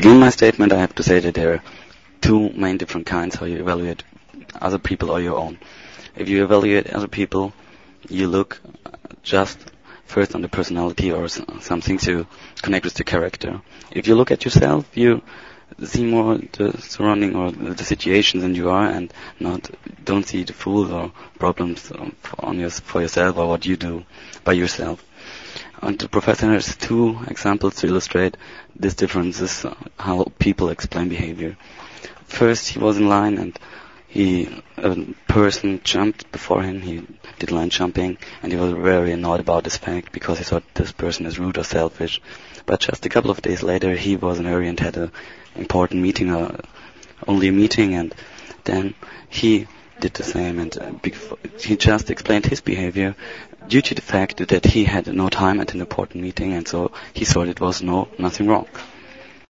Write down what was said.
begin my statement, I have to say that there are two main different kinds how you evaluate other people or your own. If you evaluate other people, you look just first on the personality or some things to connect with the character. If you look at yourself, you see more the surrounding or the situations than you are, and don't see the fools or problems for yourself or what you do by yourself. And the professor has two examples to illustrate this differences, how people explain behavior. First, he was in line and a person jumped before him. He did line jumping, and he was very annoyed about this fact because he thought this person is rude or selfish. But just a couple of days later, he was in a hurry and had an important meeting, only a meeting, and then he did the same, and he just explained his behavior due to the fact that he had no time at an important meeting, and so he thought it was nothing wrong.